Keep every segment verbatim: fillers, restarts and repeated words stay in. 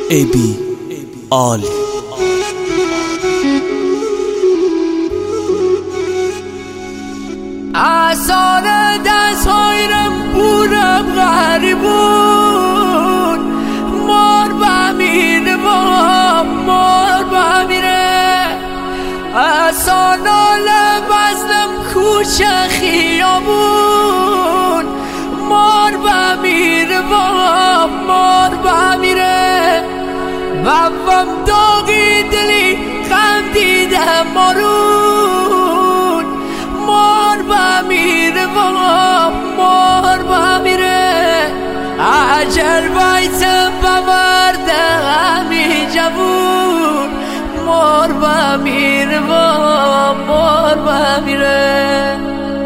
ای بی آل احسان دست هایرم بودم غریبون مار بمیره با مار بمیره احسان آلم بزنم کوچه خیابون مار بمیره با مار بمیره بابم داغی دلی غم دیده مارون مار بمیره با مار بمیره عجل بایتم بورده همی جوون مار بمیره با مار بمیره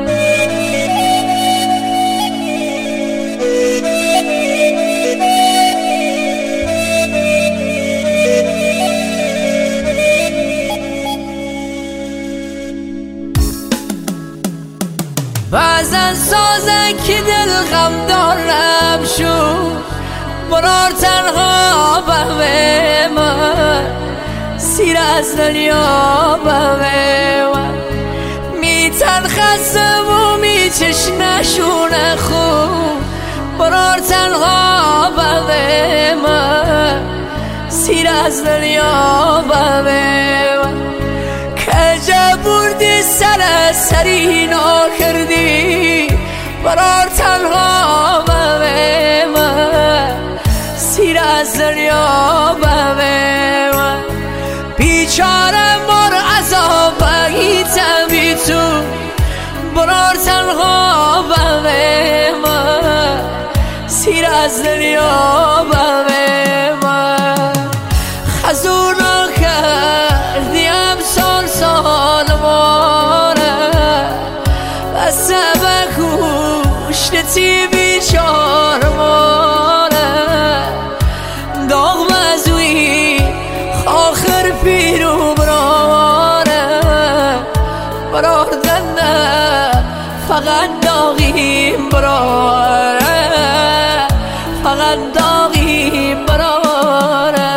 بعضن سازن که دل غم دارم شو برار تنها به من سیر از دنیا به من میتن خستم و میچش نشونه خوب برار تنها به من سیر از دنیا به من کجا بردی سر سرینا کردی برار تنها به من سیر از دنیا به من بیچاره مار عذاب بگیتم تو برار تنها به من سیر از دنیا به من خزونا کردیم سال سال ماره و سبکوشتی بیچار ماره داغ مزوی آخر پیرو براره برار دنه فقط داغیم براره فقط داغیم براره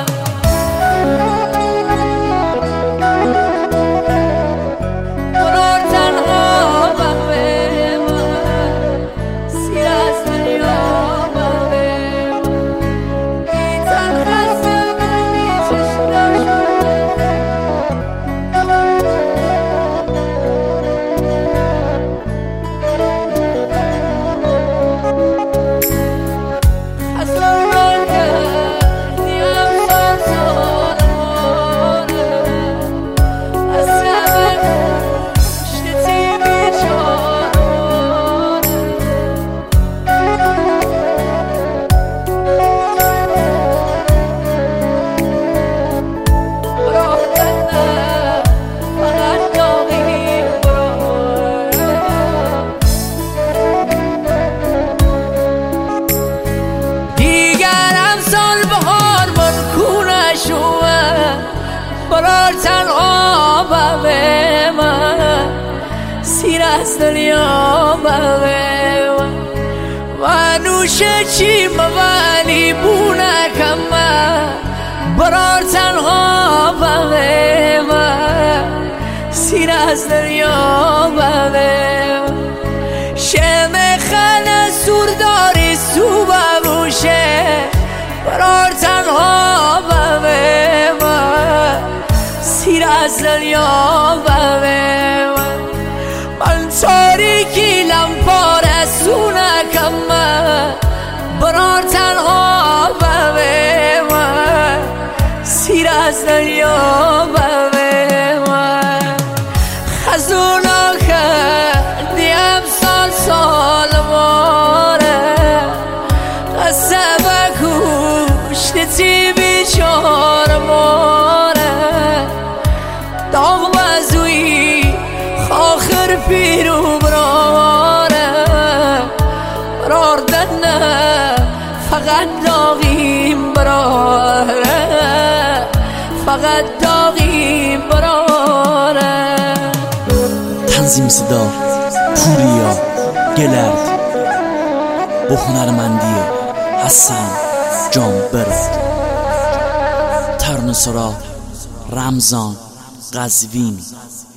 برار تنها به من سیر از دنیا به من و نوشه چی مولی بونه کمه برار تنها به من سیر از دنیا به من شم خل سورداری سو بموشه برار تنها به من سیر از دنیا به من من تاریکی لمپاره سونه کمه برار تنها به من سیر از دنیا به من خزونا کردیم سال سال ماره قصه بکوشتی بیچار ماره داغ مزوی آخر پیرو براره برار دنه فقط داغیم براره فقط داغیم براره تنظیم صدا پوریا گلرد با هنرمندی حسن جان برد. سرا رمضان قزوین.